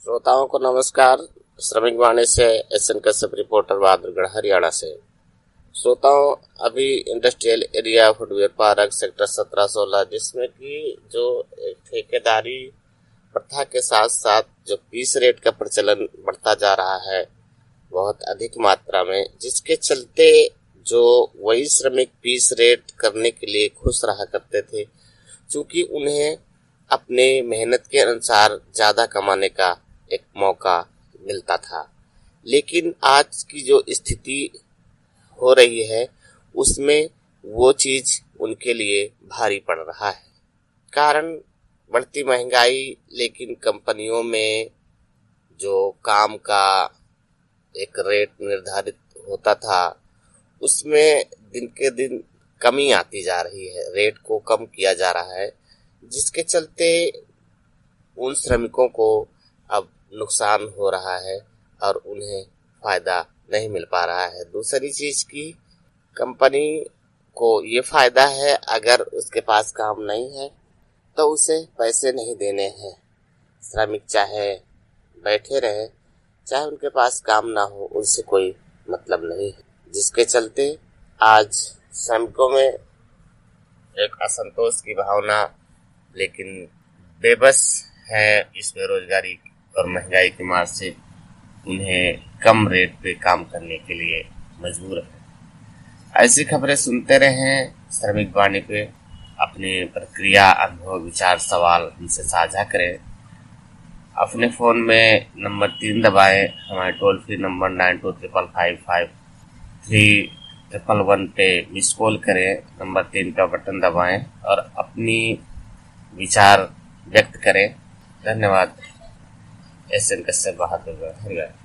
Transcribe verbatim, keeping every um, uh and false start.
श्रोताओं को नमस्कार। श्रमिक वाणी से S N Kashyap reporter Bahadurgarh Haryana से। श्रोताओं, अभी industrial area footwear park sector सत्रह सोलह, जिसमें कि जो ठेकेदारी प्रथा के साथ साथ जो पीस रेट का प्रचलन बढ़ता जा रहा है बहुत अधिक मात्रा में, जिसके चलते जो वही श्रमिक पीस रेट करने के लिए खुश रहा करते थे, क्योंकि उन्हें अपने मेहनत के अनुसार ज़्यादा कमाने का एक मौका मिलता था। लेकिन आज की जो स्थिति हो रही है उसमें वो चीज़ उनके लिए भारी पड़ रहा है। कारण बढ़ती महंगाई, लेकिन कंपनियों में जो काम का एक रेट निर्धारित होता था उसमें दिन के दिन कमी आती जा रही है, रेट को कम किया जा रहा है, जिसके चलते उन श्रमिकों को अब नुकसान हो रहा है और उन्हें फायदा नहीं मिल पा रहा है। दूसरी चीज की कंपनी को ये फायदा है, अगर उसके पास काम नहीं है तो उसे पैसे नहीं देने हैं। श्रमिक चाहे बैठे रहे, चाहे उनके पास काम ना हो, उनसे कोई मतलब नहीं है, जिसके चलते आज श्रमिकों में एक असंतोष की भावना, लेकिन बेबस है इस बेरोजगारी और महंगाई की मार से उन्हें कम रेट पे काम करने के लिए मजबूर है। ऐसी खबरें सुनते रहें श्रमिक वाणी पे। अपने प्रक्रिया, अनुभव, विचार, सवाल हमसे साझा करें। अपने फ़ोन में नंबर तीन दबाएं, हमारे toll free number nine two triple five five three triple one पे मिस कॉल करें। नंबर तीन का बटन दबाएं और अपनी विचार व्यक्त करें। धन्यवाद। S N Kashyap, Bahadurgarh Haryana.